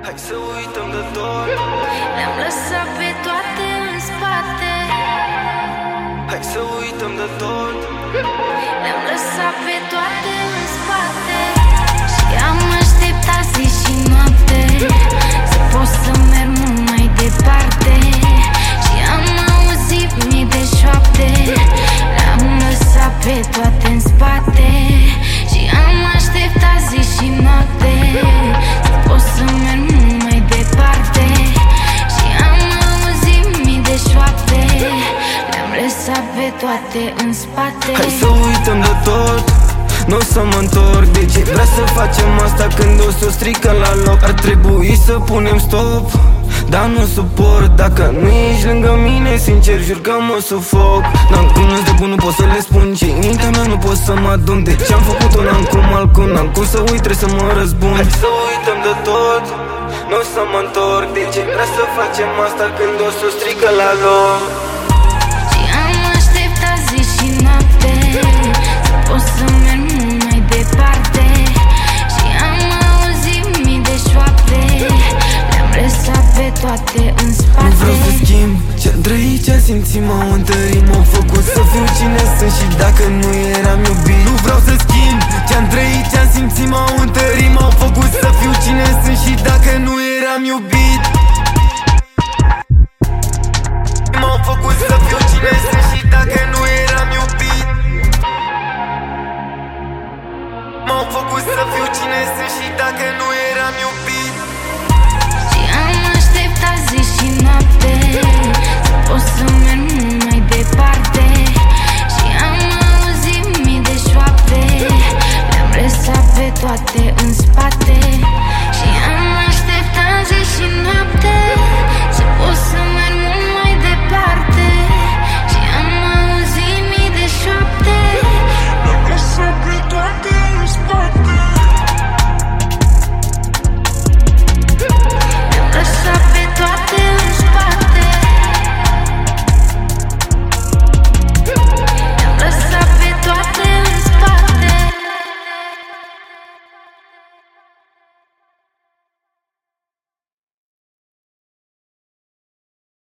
Hai să uităm de tot. Le-am lăsat pe toate în spate. Hai să uităm de tot. Le-am lăsat pe toate în spate. Și am așteptat zi și noapte să pot să merg mult mai departe. Și am auzit mii de șoapte. Le-am lăsat pe toate în spate. Și am așteptat zi și noapte să pot să merg mult mai departe. Și am auzit mii de șoapte. Le-am lăsat pe toate în spate. Hai să uităm de tot. Nu o să mă întorc. De ce vrea să facem asta când o să strică la loc? Ar trebui să punem stop, dar nu suport. Dacă nu ești lângă mine, sincer jur că mă sufoc. N-am cum de bun, nu pot să le spun ce mintea mea nu pot să mă adun. De ce-am făcut-o, n-am cum altcum. N-am cum să uit, trebuie să mă răzbun. Hai să uităm de tot. Nu o să mă întorc. De ce vrea să facem asta când o să strică la loc? Și am așteptat zi și noapte să pot să merg mult mai departe. Și am auzit mii de șoapte. Le-am lăsat pe toate în spate. Nu vreau să schimb ce-am trăit, ce-am simțit, m-au întărit, m-au făcut să fiu cine sunt. Și dacă nu eram iubit, nu vreau să schimb ce-am trăit, ce-am simțit, m-au întărit, m-au făcut să fiu cine sunt. Și dacă nu eram iubit, m-au făcut să fiu cine sunt. Și dacă nu eram iubit, m-au făcut să fiu cine sunt. Și dacă nu eram iubit. Și am așteptat zi și noapte să pot să merg mult mai departe. Și am auzit mii de șoapte. Le-am lăsat pe toate în spate.